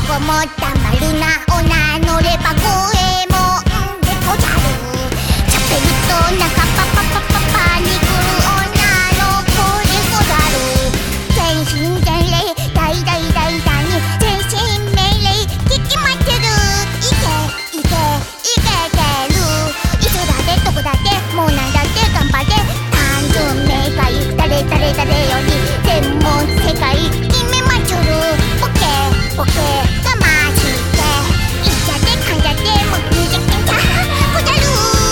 こもたまるなお名乗れば五右衛門でごじゃる。チャペルと中パパパパパに来る女の子でござる。全身全霊大大大大に全身命令聞きまってる。いけいけいけてる。いつだってどこだってもうなんだって頑張って単純明快誰誰誰より全問世界決めまちゅる。ボケボケがましていっちゃってかんじゃってもうにじけんじゃござる。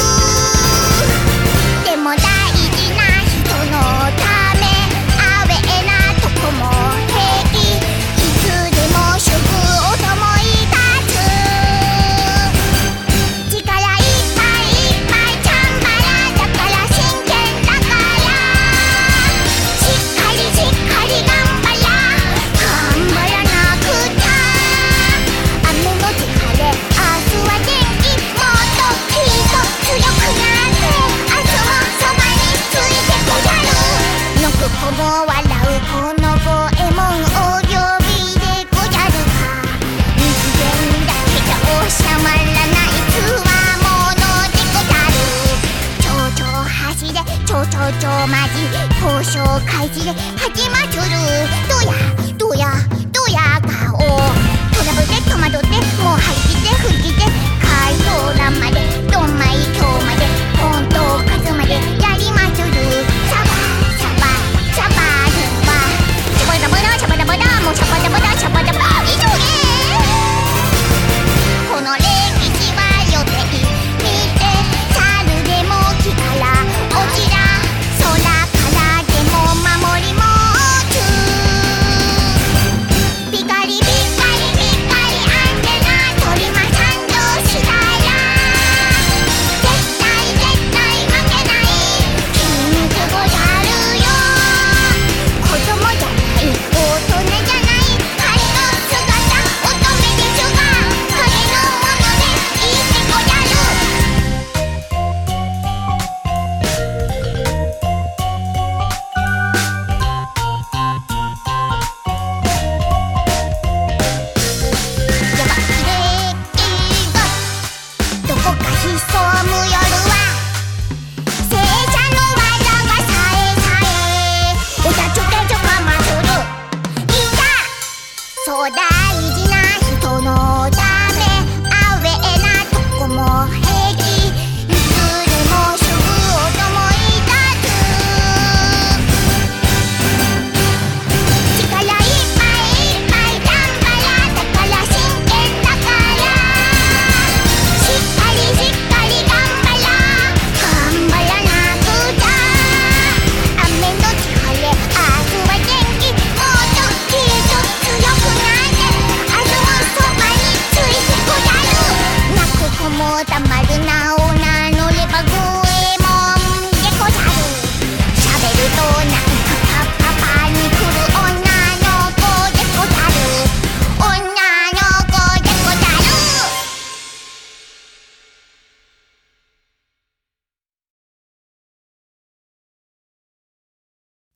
でも大事な人のためアウェーなとこも平気。いつでも祝おともいたつ。力いっぱいいっぱいチャンバラだから真剣だからしっかりしっかり頑張らなくちゃ。雨のち晴れ明日は天気もっときっと強くなって明日もそばについてござる。のく子も笑うこの五右衛門お呼びでごじゃるか。人間だけじゃ収まらないつわものでござる。ちょうちょう走れちょうちょうちょうまじ交渉開始で始まちゅる。どやどやどや顔トラブで戸惑ってもう張り切って振り切って回答欄までどんまい今日まで本当数までやりまちゅる。シャバシャバシャバルバシャバダバダシャバダバダもうシャバダバダシャバダバ以上です。この歴史は予定見て猿でも木から落ちら空からでも守りもつ。ピカリピカリピカリアンテナ鳥間参上したら絶対絶対負けない金でござるよ。子供じゃない大人じゃない彼の姿乙女でしゅが影のものでいいでござる。やばきれいがどこか潜む夜は聖者の技がさえさえおたちょけちょかまする。いざそう大事な人の